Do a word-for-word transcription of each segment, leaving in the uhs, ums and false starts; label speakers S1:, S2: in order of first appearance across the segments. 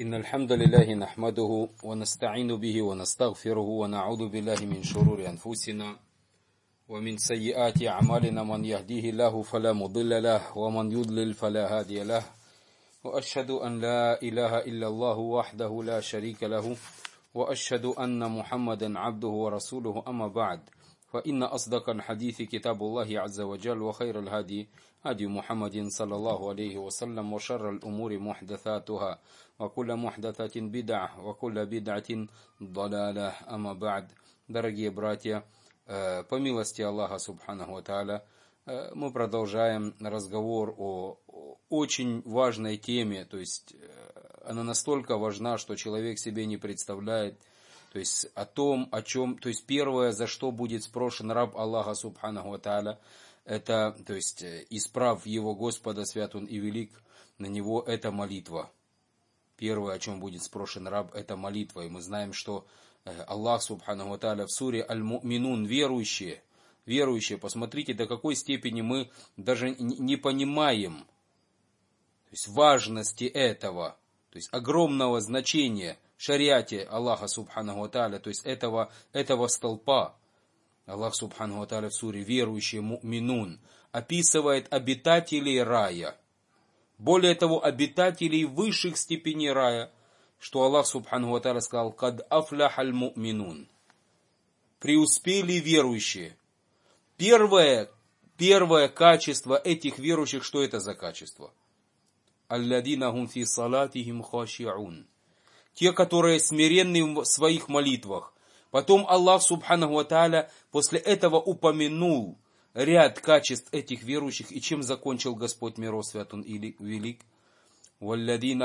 S1: إن الحمد لله نحمده ونستعين به ونستغفره ونعوذ بالله من شرور أنفسنا ومن سيئات أعمالنا. من يهديه الله فلا مضل له ومن يضلل فلا هادي له. وأشهد أن لا إله إلا الله وحده لا شريك له وأشهد أن محمدا عبده ورسوله. أما بعد، فإن أصدق الحديث كتاب الله عز وجل، وخير الهدي هدي محمد صلى الله عليه وسلم، وشر الأمور محدثاتها، وكل محدثة بدعة، وكل بدعة ضلالة. أما بعد, дорогие братья, по милости Аллаха Субханаху ва Тааля, мы продолжаем разговор о очень важной теме, то есть она настолько важна, что человек себе не представляет, то есть о том, о чем, то есть первое, за что будет спрошен раб Аллаха Субханаху ва Тааля, это, то есть исправ его Господа, свят он и велик, на него это молитва. Первое, о чем будет спрошен раб, это молитва. И мы знаем, что Аллах Субханаху ва Тааля в суре Аль-Му'минун, верующие, верующие, посмотрите, до какой степени мы даже не понимаем, то есть важности этого, то есть огромного значения в шариате Аллаха Субханаху ва Тааля, то есть этого, этого столпа. Аллах Субханаху ва Тааля в суре «Верующие Му'минун» описывает обитателей рая. Более того, обитателей высших степеней рая, что Аллах Субханаху ва Тааля сказал: «Кад афляхаль му'минун». Преуспели верующие. Первое, первое качество этих верующих, что это за качество? «Алладина хум фи салатихим хаши'ун». Те, которые смиренны в своих молитвах. Потом Аллах Субханаху ва Тааля после этого упомянул ряд качеств этих верующих, и чем закончил Господь миров, свят он и велик. «Валладина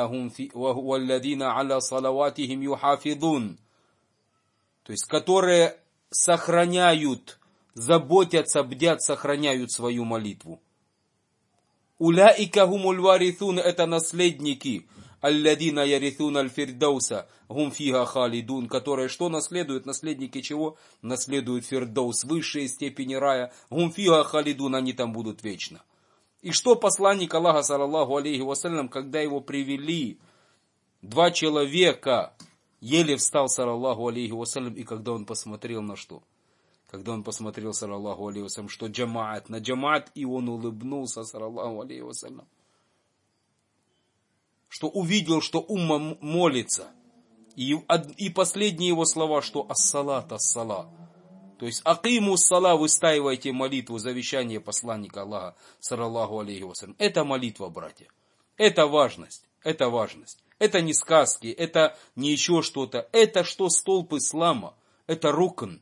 S1: аля салаватихим юхафидун». То есть, которые сохраняют, заботятся, бдят, сохраняют свою молитву. «Уляика хумуль варithун» — это наследники. «Алладина ярithун аль-фирдауса гум фиха халидун», которые что наследуют? Наследники чего? Наследуют фирдаус, высшие степени рая. «Гум фиха халидун», они там будут вечно. И что посланник Аллаха, саллаллаху алейхи вассалям, когда его привели, два человека, еле встал, саллаллаху алейхи вассалям, и когда он посмотрел на что? Когда он посмотрел, саллаллаху алейхи вассалям, что джамаат, на джамаат, и он улыбнулся, саллаллаху алейхи вассалям. Что увидел, что умма молится. И, и последние его слова, что ас-салат, ас-сала. То есть акиму сала, выстаивайте молитву, завещание посланника Аллаха, саллаллаху алейхи вассалям. Это молитва, братья. Это важность. Это важность. Это не сказки, это не еще что-то. Это что столб ислама. Это рукн.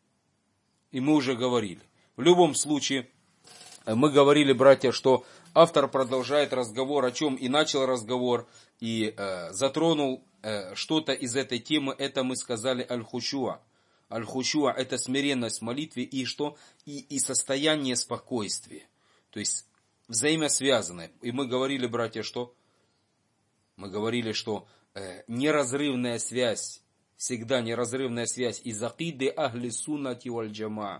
S1: И мы уже говорили. В любом случае, мы говорили, братья, что автор продолжает разговор, о чем и начал разговор, и э, затронул э, что-то из этой темы. Это мы сказали аль-хушуа. Аль-хушуа — это смиренность в молитве и что? И, и состояние спокойствия. То есть взаимосвязанное. И мы говорили, братья, что? Мы говорили, что э, неразрывная связь, всегда неразрывная связь из акиды ахли суннати валь джамаа.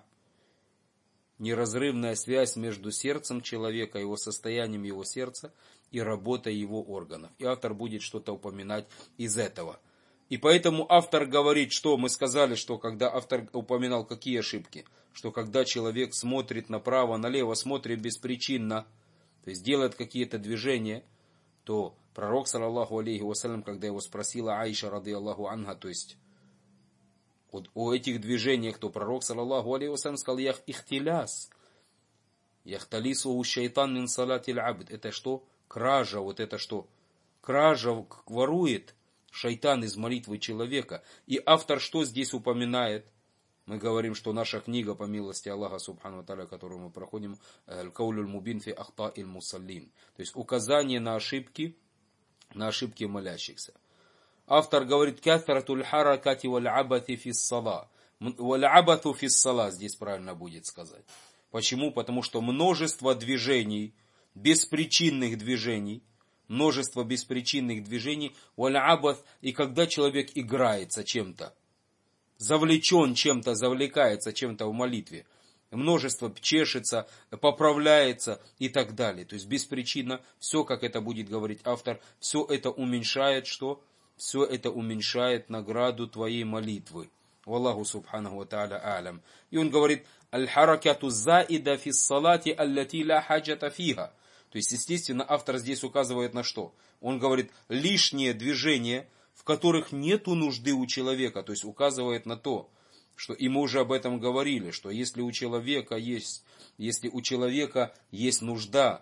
S1: Неразрывная связь между сердцем человека, его состоянием его сердца и работой его органов. И автор будет что-то упоминать из этого. И поэтому автор говорит, что мы сказали, что когда автор упоминал какие ошибки, что когда человек смотрит направо, налево, смотрит беспричинно, то есть делает какие-то движения, то пророк, саллаллаху алейхи вассалям, когда его спросила Аиша, ради Аллаху анха, то есть вот о этих движениях, то пророк, саллаллаху алейхи вассалям, сказал: «Ях ихтиляс, яхталису шайтан мин салатиль абд». Это что? Кража, вот это что? Кража, ворует шайтан из молитвы человека. И автор что здесь упоминает? Мы говорим, что наша книга, по милости Аллаха Субхану ва Тааля, которую мы проходим, «Аль-Каулюль мубин фи ахта иль мусаллин», то есть указание на ошибки, на ошибки молящихся. Автор говорит: «Кафратуль харакати валь абати фиссала». Валь абату фиссала здесь правильно будет сказать. Почему? Потому что множество движений, беспричинных движений, множество беспричинных движений, валь абат, и когда человек играется чем-то, завлечен чем-то, завлекается чем-то в молитве, множество чешется, поправляется и так далее. То есть беспричинно, все, как это будет говорить автор, все это уменьшает что? все это уменьшает награду твоей молитвы. Валлаху субханаху ва тааля алям. И он говорит: аль-харакату заида фис салати аллати ла хаджата фиха. То есть, естественно, автор здесь указывает на что? Он говорит, лишние движения, в которых нету нужды у человека, то есть указывает на то, что, и мы уже об этом говорили, что если у человека есть, если у человека есть нужда,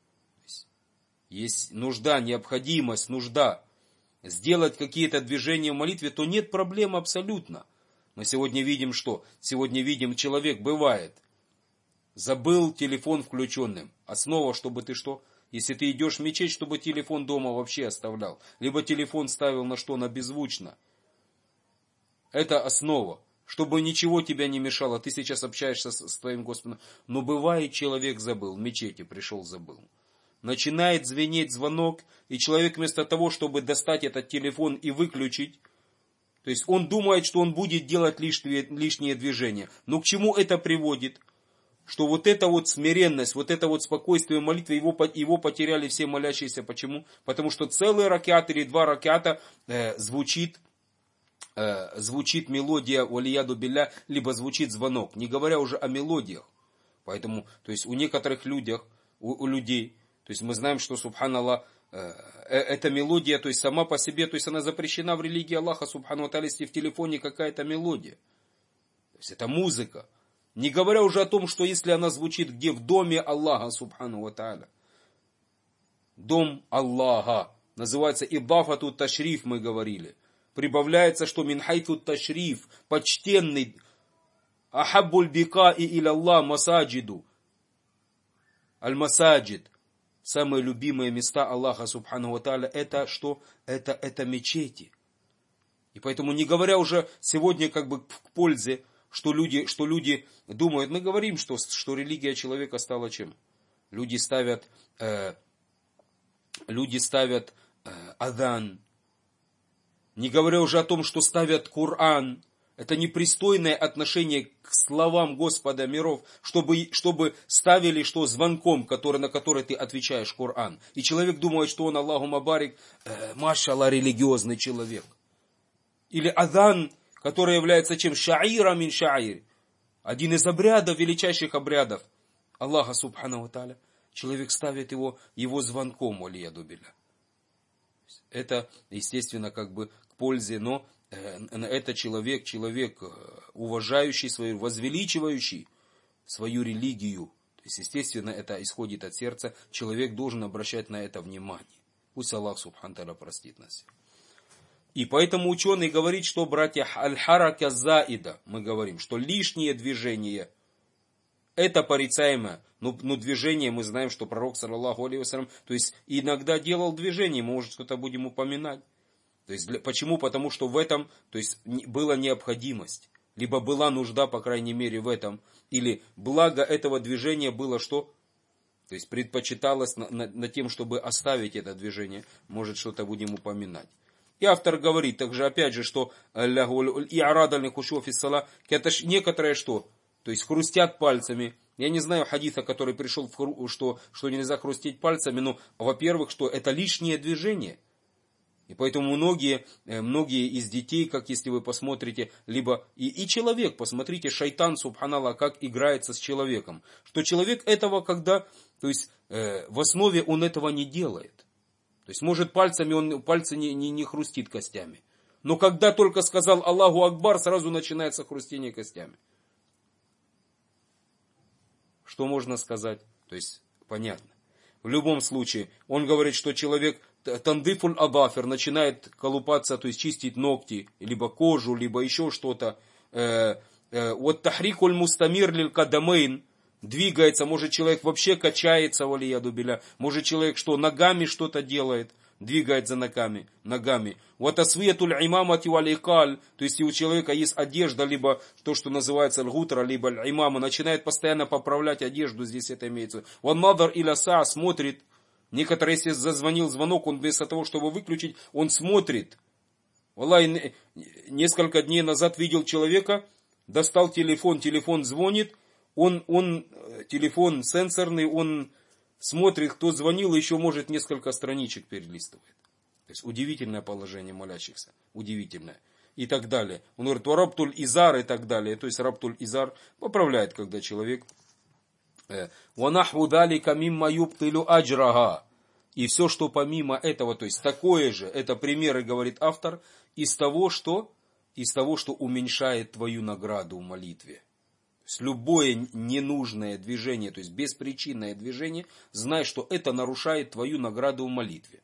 S1: есть нужда, необходимость, нужда сделать какие-то движения в молитве, то нет проблем абсолютно. Мы сегодня видим что? Сегодня видим, человек бывает, забыл телефон включенным. Основа, чтобы ты что? Если ты идешь в мечеть, чтобы телефон дома вообще оставлял. Либо телефон ставил на что? На беззвучно. Это основа. Чтобы ничего тебя не мешало. Ты сейчас общаешься с, с твоим Господом. Но бывает, человек забыл. В мечети пришел, забыл. Начинает звенеть звонок. И человек вместо того, чтобы достать этот телефон и выключить, то есть он думает, что он будет делать лишние, лишние движения. Но к чему это приводит? Что вот эта вот смиренность, вот это вот спокойствие молитвы, его, его потеряли все молящиеся. Почему? Потому что целый ракят или два ракята э, звучит, э, звучит мелодия валияду билля, либо звучит звонок, не говоря уже о мелодиях. Поэтому, то есть у некоторых людях, у, у людей, то есть мы знаем, что, субханаллах, э, э, эта мелодия, то есть сама по себе, то есть она запрещена в религии Аллаха, субхану ва тааля, если в телефоне какая-то мелодия. То есть это музыка. Не говоря уже о том, что если она звучит где? В доме Аллаха, субхану ва тааля. Дом Аллаха. Называется идафату ташриф, мы говорили. Прибавляется, что минхайту ташриф, почтенный, ахаббуль бика и иля Аллах масаджиду. Аль-масаджид. Самые любимые места Аллаха, субхану ва тааля, это что? Это, это мечети. И поэтому, не говоря уже сегодня как бы к пользе, Что люди, что люди думают, мы говорим, что, что религия человека стала чем? Люди ставят, э, люди ставят э, адан. Не говоря уже о том, что ставят Коран. Это непристойное отношение к словам Господа миров, чтобы, чтобы ставили что звонком, который, на который ты отвечаешь Коран. И человек думает, что он Аллаху мабарик, э, машалла, религиозный человек. Или адан, который является чем? Шаира мин шаир. Один из обрядов, величайших обрядов Аллаха субхану ва тааля. Человек ставит его, его звонком, валияду билля. Это, естественно, как бы к пользе, но э, это человек, человек, уважающий свою, возвеличивающий свою религию. То есть, естественно, это исходит от сердца. Человек должен обращать на это внимание. Пусть Аллах субхану ва тааля простит нас. И поэтому ученый говорит, что, братья, аль-харака заида, мы говорим, что лишние движения, это порицаемо. Но, но движение, мы знаем, что пророк, саллаллаху алейхи вассалям, то есть иногда делал движение, мы, может, что-то будем упоминать. То есть, для, почему? Потому что в этом, то есть, была необходимость, либо была нужда, по крайней мере, в этом, или благо этого движения было что? То есть, предпочиталось на, на, на тем, чтобы оставить это движение, может, что-то будем упоминать. И автор говорит также, опять же, что некоторые что? То есть хрустят пальцами. Я не знаю хадиса, который пришел, в хру, что, что нельзя хрустеть пальцами, но, во-первых, что это лишнее движение. И поэтому многие, многие из детей, как если вы посмотрите, либо и, и человек, посмотрите, шайтан, субханаллах, как играется с человеком. Что человек этого, когда, то есть э, в основе он этого не делает. То есть, может, пальцами он, пальцы не, не, не хрустит костями. Но когда только сказал Аллаху Акбар, сразу начинается хрустение костями. Что можно сказать? То есть, понятно. В любом случае, он говорит, что человек тандифуль адафер начинает колупаться, то есть чистить ногти, либо кожу, либо еще что-то. Вот тахрикуль мустамир лиль кадамейн. Двигается, может человек вообще качается, валияду билля. Может человек что, ногами что-то делает, двигается ногами. ногами. Вот асвиятуль имамати валикаль, то есть у человека есть одежда, либо то, что называется лгутра, либо имама, начинает постоянно поправлять одежду, здесь это имеется. Ван надар иля са, смотрит. Некоторые, если зазвонил звонок, он вместо того, чтобы выключить, он смотрит. Валлахи, несколько дней назад видел человека, достал телефон, телефон звонит, Он, он, телефон сенсорный, он смотрит, кто звонил, еще может несколько страничек перелистывает. есть удивительное положение молящихся. Удивительное. И так далее. Он говорит, варабтуль изар и так далее. То есть рабтуль изар поправляет, когда человек... Ванахву далика мимма юбтилю аджрага. И все, что помимо этого, то есть такое же, это примеры, говорит автор, из того, что, из того, что уменьшает твою награду в молитве. То есть любое ненужное движение, то есть беспричинное движение, знай, что это нарушает твою награду в молитве.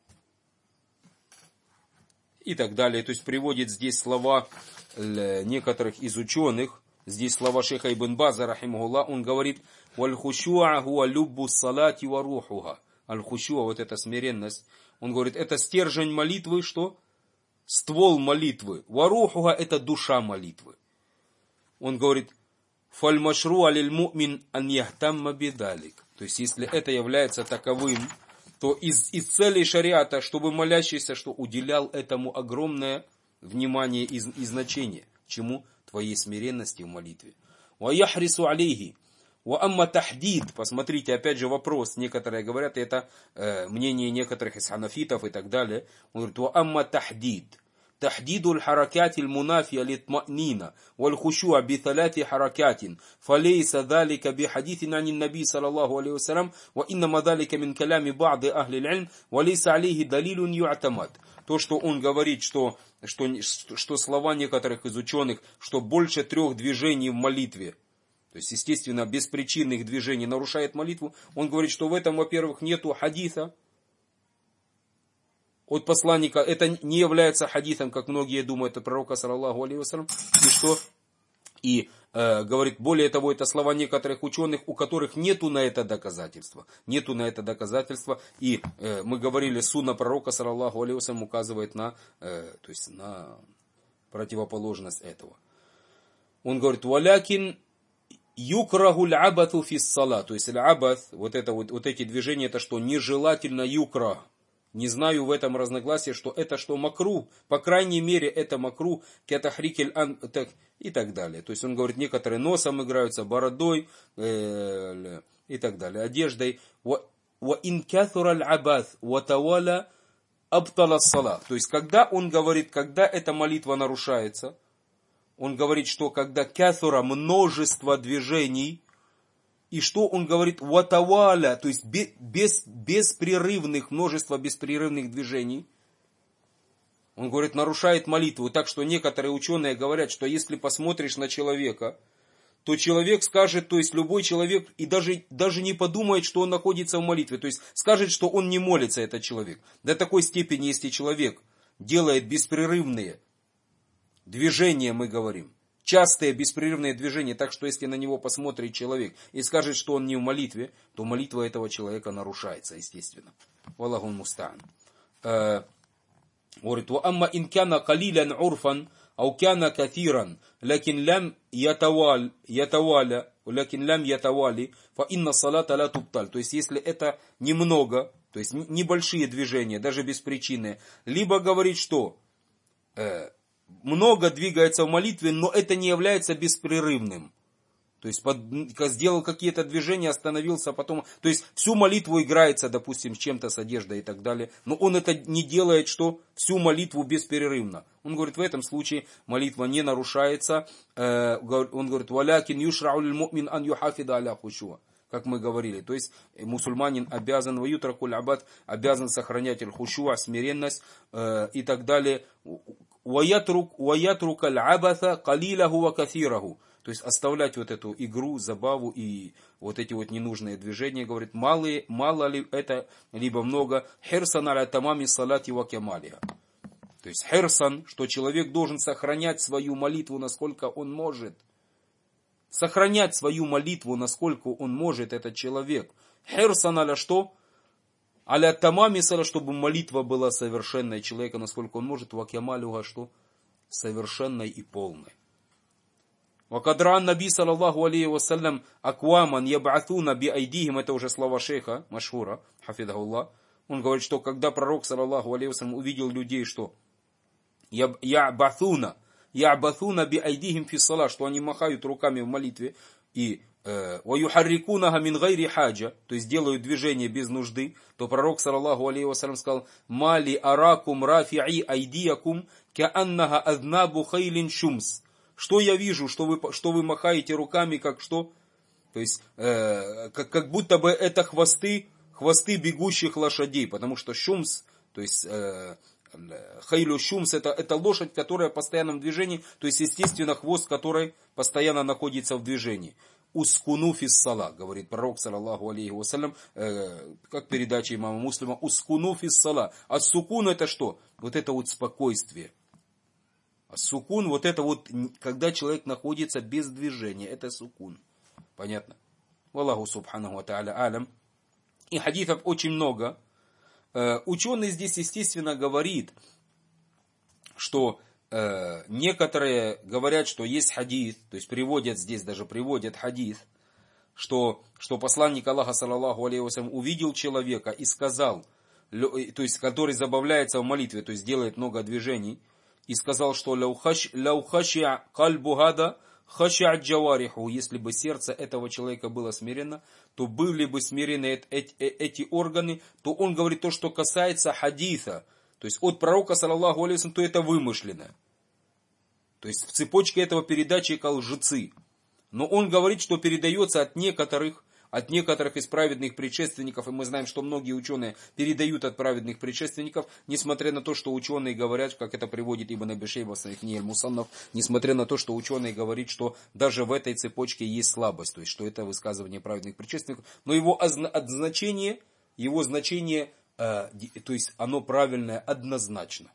S1: И так далее. То есть приводит здесь слова некоторых из ученых. Здесь слова шейха Ибн База, рахимахуллах, он говорит, «Валь-хушуа хуа люббу салати ва рухуха». Аль-хушуа, вот эта смиренность. Он говорит, это стержень молитвы, что? Ствол молитвы. Ва рухуха, это душа молитвы. Он говорит, «Фаль-машру алиль-му'мин ан яхтамма бидалик». То есть, если это является таковым, то из, из целей шариата, чтобы молящийся, что уделял этому огромное внимание и, и значение. Чему? Твоей смиренности в молитве. Ва яхрису алейхи. Ва амма тахдид. Посмотрите, опять же вопрос. Некоторые говорят, это э, мнение некоторых из ханафитов и так далее. Он говорит, ва амма тахдид. تحديد الحركات المنافية للطمأنينة والخشوع بثلاث حركات فليس ذلك بحديث عن النبي صلى الله عليه وسلم وإنما ذلك من كلام بعض أهل العلم وليس عليه دليل يعتمد. То, что он говорит, что, что, что слова некоторых из ученых, что больше трех движений в молитве, то есть, естественно, беспричинных движений нарушает молитву, он говорит, что в этом, во-первых, нету хадиса от посланника, это не является хадисом, как многие думают, от пророка, саллаллаху алейхи вассалям, и что, и э, говорит, более того, это слова некоторых ученых, у которых нету на это доказательства, нету на это доказательства, и э, мы говорили, сунна пророка, саллаллаху алейхи вассалям, указывает на, э, то есть на противоположность этого. Он говорит, валякин юкраху л-абату фис-сала, то есть л-абат, вот, это, вот, вот эти движения, это что, нежелательно юкрах. Не знаю в этом разногласия, что это что макру, по крайней мере это макру, кетахрикель ан и так далее. То есть он говорит, некоторые носом играются, бородой э, и так далее, одеждой. Ва ин каthura аль-абаth ва тавала абтала ссала. То есть когда он говорит, когда эта молитва нарушается, он говорит, что когда каthura, множество движений. И что он говорит? Ватаваля, то есть без, беспрерывных, множество беспрерывных движений. Он говорит, нарушает молитву. Так что некоторые ученые говорят, что если посмотришь на человека, то человек скажет, то есть любой человек, и даже, даже не подумает, что он находится в молитве. То есть скажет, что он не молится, этот человек. До такой степени, если человек делает беспрерывные движения, мы говорим, частые беспрерывные движения, так что если на него посмотрит человек и скажет, что он не в молитве, то молитва этого человека нарушается, естественно. Валлаху муста'ан. Говорит, ва амма ин кана калилян урфан, ау кана кафиран, лакин лям ятаваль, ятаваля, лакин лям ятавали, фа инна салата ла тубталь. То есть, если это немного, то есть небольшие движения, даже беспричинные, либо говорит, что много двигается в молитве, но это не является беспрерывным. То есть под, сделал какие-то движения, остановился, потом... То есть всю молитву играется, допустим, с чем-то, с одеждой и так далее. Но он это не делает, что всю молитву бесперерывно. Он говорит, в этом случае молитва не нарушается. Он говорит, «Валякин юшрау лиль-му'мин ан юхафида аля хушуа». Как мы говорили. То есть мусульманин обязан, ваютракуль абад, обязан сохранять аль-хушуа, смиренность и так далее. وَيَتْرُكَ الْعَبَثَ قَلِيلَهُ وَكَثِيرَهُ. То есть оставлять вот эту игру, забаву и вот эти вот ненужные движения. Говорит, мало, мало ли это, либо много. «Хирсан аля тамами салати ва кемалиха». То есть хирсан, что человек должен сохранять свою молитву, насколько он может. Сохранять свою молитву, насколько он может, этот человек. Хирсан аля что? Аля тамами сала, чтобы молитва была совершенной человека, насколько он может, вакямалюга, что совершенной и полной. Вакадран наби саллаллаху алейхи вассалям акваман яб'атуна би айдихим, это уже слова шейха Машхура, хафидахуллах. Он говорит, что когда пророк саллаллаху алейхи вассалям увидел людей, что яб'атуна, яб'атуна би айдихим фи салла, что они махают руками в молитве, и وَيُحَرِّكُونَهَا مِنْ غَيْرِ حَاجَةٍ, то есть делают движение без нужды, то пророк, саллаллаху алейхи вассалям, сказал: «Мали аракум рафи'и айдиякум кааннаха азнабу хайлин шумс». Что я вижу, что вы, что вы махаете руками, как что? То есть, э, как, как будто бы это хвосты, хвосты бегущих лошадей, потому что шумс, то есть э, хайлю шумс, это, это лошадь, которая в постоянном движении, то есть, естественно, хвост, который постоянно находится в движении. Ускуну фиссала, говорит пророк, саллаллаху алейхи вассалям, э, как передача имама Муслима, ускуну фиссала. А сукун это что? Вот это вот спокойствие. А сукун, вот это вот, когда человек находится без движения, это сукун. Понятно? Валлаху субханаху ва тааля алям. И хадисов очень много. Э, ученый здесь, естественно, говорит, что э, некоторые говорят, что есть хадис, то есть приводят здесь, даже приводят хадис, что, что посланник Аллаха, саллаллаху алейхи вассалям, увидел человека и сказал, то есть который забавляется в молитве, то есть делает много движений, и сказал, что «Ляу хашиа кальбу гада хашиа джавариху», если бы сердце этого человека было смиренно, то были бы смирены эти органы, то он говорит то, что касается хадиса, то есть от пророка, саллаллаху алейхи вассалям, то это вымышленное. То есть в цепочке этого передатчика лжецы. Но он говорит, что передается от некоторых, от некоторых из праведных предшественников, и мы знаем, что многие ученые передают от праведных предшественников, несмотря на то, что ученые говорят, как это приводит Ибн Аби Шейба в своих Аль-Мусаннаф, несмотря на то, что ученые говорят, что даже в этой цепочке есть слабость, то есть что это высказывание праведных предшественников, но его значение, его значение, э, то есть оно правильное однозначно.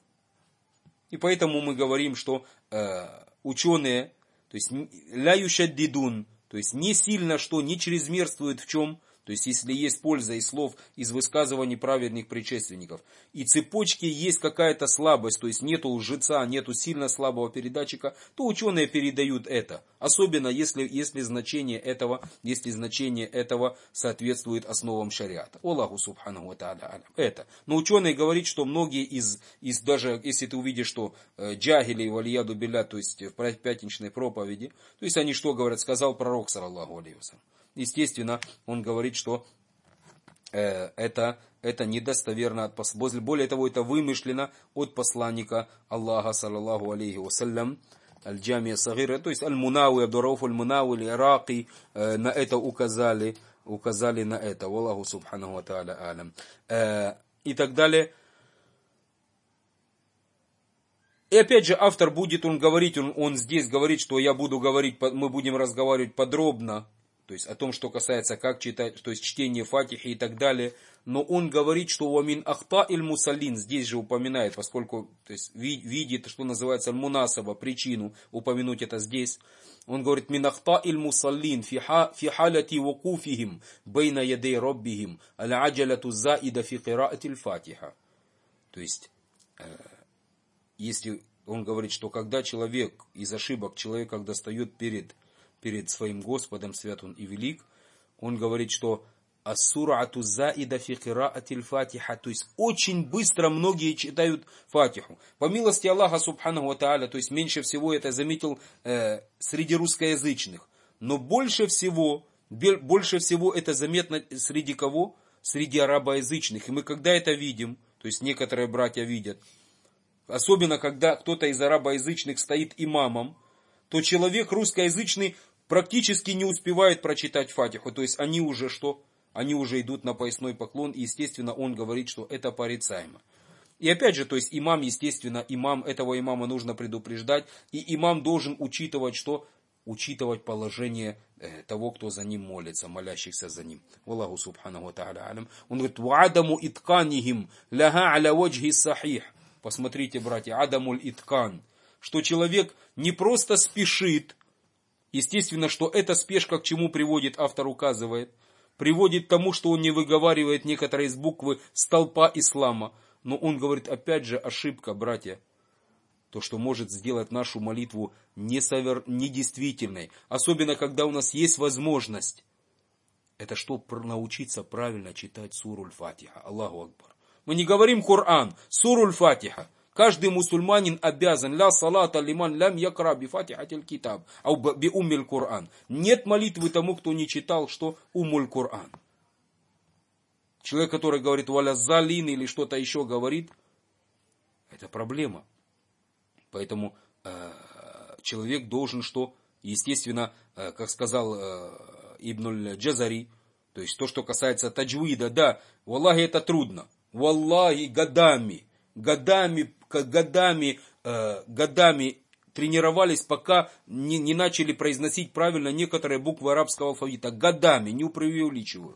S1: И поэтому мы говорим, что э, ученые, то есть ля юшаддидун, то есть не сильно что, не чрезмерствует в чем, то есть если есть польза из слов, из высказываний праведных предшественников, и цепочке есть какая-то слабость, то есть нету лжеца, нету сильно слабого передатчика, то ученые передают это. Особенно если, если, значение этого, если значение этого соответствует основам шариата. Аллаху субханаху ва тааля. Это. Но ученые говорят, что многие из, из даже, если ты увидишь, что э, джахили валияду билля, то есть в пятничной проповеди, то есть они что говорят, сказал пророк, саллаллаху алейхи вассалям. Естественно, он говорит, что э, это, это недостоверно от посланника. Более того, это вымышленно от посланника Аллаха, саллаллаху алейхи вассалям, аль-джамия сагира, то есть аль-мунауи, Абдурауф аль-мунауи, ираки, э, на это указали, указали на это. Аллаху субханаху ва тааля алям. Э, и так далее. И опять же, автор будет, он говорить, он, он здесь говорит, что я буду говорить, мы будем разговаривать подробно, то есть о том, что касается, как читать, то есть чтение фатихи и так далее. Но он говорит, что «Вамин ахта иль мусаллин», здесь же упоминает, поскольку то есть, видит, что называется мунасаба, причину упомянуть это здесь. Он говорит «Мин ахта иль мусаллин фи халяти вакуфихим бейна ядей роббихим аль-аджалату заида фи кираати фатиха». То есть, если он говорит, что когда человек из ошибок, человек, когда встает перед перед своим Господом, свят он и велик, он говорит, что ас-сурату заида фи кираатиль фатиха, то есть очень быстро многие читают фатиху. По милости Аллаха субханаху ва тааля, то есть меньше всего это заметил э, среди русскоязычных, но больше всего, больше всего это заметно среди кого? Среди арабоязычных. И мы когда это видим, то есть некоторые братья видят, особенно когда кто-то из арабоязычных стоит имамом, то человек русскоязычный практически не успевает прочитать фатиху. То есть они уже что? Они уже идут на поясной поклон, и естественно он говорит, что это порицаемо. И опять же, то есть имам, естественно, имам, этого имама нужно предупреждать, и имам должен учитывать что? Учитывать положение э, того, кто за ним молится, молящихся за ним. Аллаху субханаху ва тааля алям. Он говорит, «Ва'адаму итканихим ляха аля ваджхи сахих». Посмотрите, братья, «Адамуль иткан». Что человек не просто спешит, естественно, что эта спешка к чему приводит, автор указывает, приводит к тому, что он не выговаривает некоторые из буквы столпа ислама. Но он говорит, опять же, ошибка, братья, то, что может сделать нашу молитву несовер... недействительной, особенно когда у нас есть возможность, это что, научиться правильно читать суру Аль-Фатиха. Аллаху Акбар. Мы не говорим Коран, суру Аль-Фатиха. каждый мусульманин обязан, ля салата лиман лям якра би фатихатиль китаб, ау би уммиль Кур'ан. Нет молитвы тому, кто не читал, что уммуль Кур'ан. Человек, который говорит валя залин или что-то еще говорит, это проблема. Поэтому э, человек должен что? Естественно, э, как сказал э, Ибн аль-Джазари, то есть то, что касается таджвида, да, валлахи это трудно. Валлахи годами, годами, годами, э, годами тренировались, пока не, не начали произносить правильно некоторые буквы арабского алфавита. Годами, не преувеличиваю.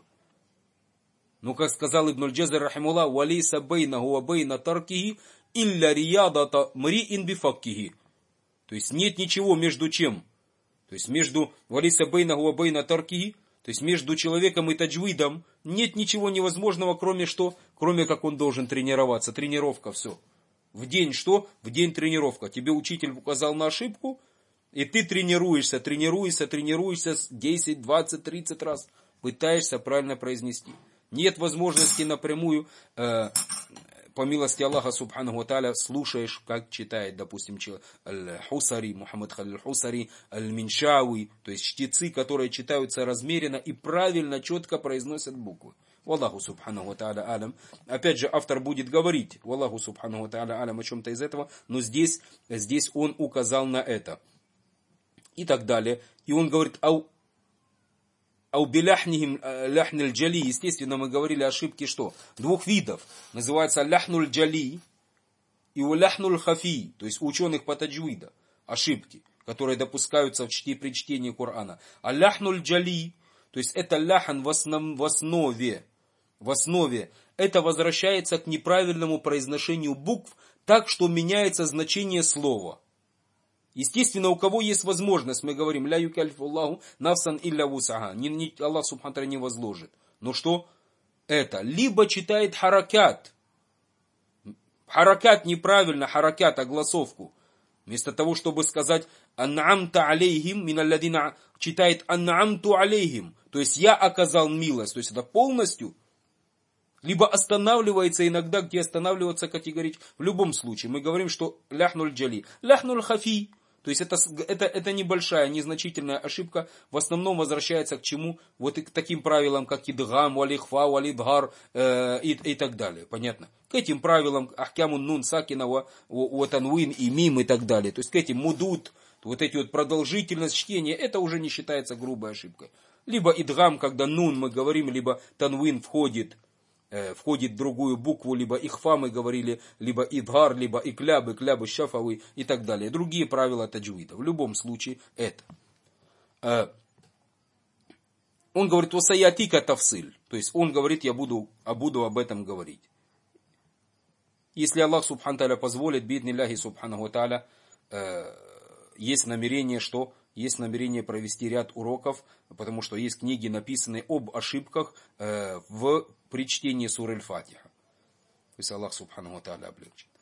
S1: Ну, как сказал Ибн аль-Джазари, рахимуллах, валейса бейнаху ва бейна таркихи илля риядата мриин бифаккихи. То есть нет ничего между чем. То есть между валейса бейнаху ва бейна таркихи, то есть между человеком и таджвидом нет ничего невозможного, кроме что? Кроме как он должен тренироваться. Тренировка, все. В день что? В день тренировка. Тебе учитель указал на ошибку, и ты тренируешься, тренируешься, тренируешься десять, двадцать, тридцать раз. Пытаешься правильно произнести. Нет возможности напрямую, э, по милости Аллаха Субханаху ва Тааля, слушаешь, как читает, допустим, Аль-Хусари, Мухаммад Халиль Хусари, Аль-Миншауи, то есть чтецы, которые читаются размеренно и правильно, четко произносят буквы. Валлаху Субханаху ва Тааля алям. Опять же, автор будет говорить, Валлаху Субханаху ва Тааля алям, о чем-то из этого, но здесь, здесь он указал на это. И так далее. И он говорит, ау, ау биляхнихим ляхниль джали. Естественно, мы говорили ошибки что? Двух видов. Называется ляхнуль джали и ляхнуль хафи. То есть у ученых по таджвида ошибки, которые допускаются в чти, при чтении Корана. А ляхнуль джали, то есть это ляхан в, основ, в основе. В основе это возвращается к неправильному произношению букв, так что меняется значение слова. Естественно, у кого есть возможность, мы говорим, ля юкалифу Аллаху нафсан илля вусаха. Аллах субхану ва тааля не возложит. Но что? Это либо читает харакят. Харакят неправильно, харакят, огласовку. Вместо того, чтобы сказать ан'амта алейхим, миналладина, читает ан'амту алейхим. То есть я оказал милость. То есть это полностью. Либо останавливается иногда, где останавливаться категорически. В любом случае, мы говорим, что ляхнуль джали. Ляхнуль хафи. То есть это, это, это небольшая, незначительная ошибка. В основном возвращается к чему? Вот и к таким правилам, как идгам, валихфа, валидгар э, и, и так далее. Понятно? К этим правилам ахкямун нун сакинова, уатанвин и мим и так далее. То есть к этим мудут, вот эти вот продолжительность чтения, это уже не считается грубой ошибкой. Либо идгам, когда нун мы говорим, либо танвин входит. входит в другую букву, либо ихфа мы говорили, либо идгар, либо икляб, икляб, шафавы и так далее. Другие правила таджвида. В любом случае это. Он говорит, васаятика тавсиль. То есть он говорит, я буду, а буду об этом говорить. Если Аллах субхану тааля позволит, биднилляхи субханаху тааля, есть намерение, что есть намерение провести ряд уроков, потому что есть книги, написанные об ошибках в при чтении суры Аль-Фатиха. Пусть Аллах субхану ва тааля облегчит.